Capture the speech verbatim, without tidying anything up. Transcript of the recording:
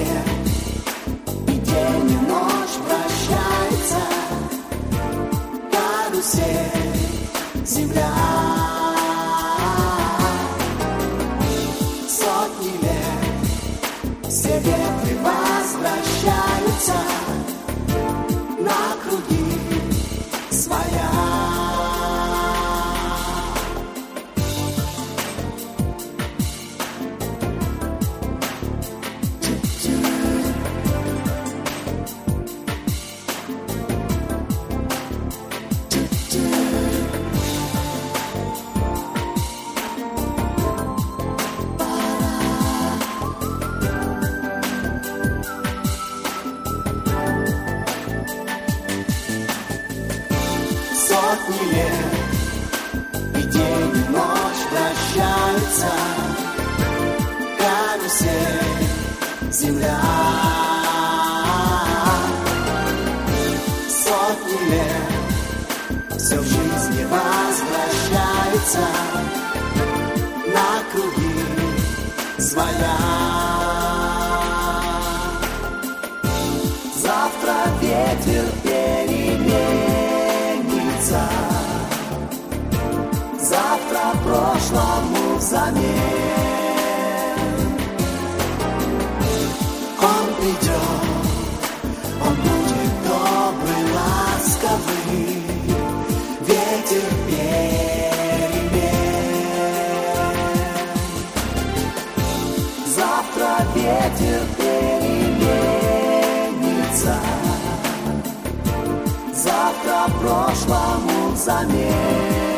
лет, и день и ночь прощаются. Карусель, земля. Сотни лет, все ветры возвращаются на круги своя. Сотни лет, и день и ночь прощаются. Карусель, земля. Сотни лет, все в жизни возвращается на круги своя. Завтра ветер переменится, завтра прошлому взамен. Он придет, он будет добрый, ласковый, ветер перемен. Завтра ветер переменится, завтра прошлому взамен.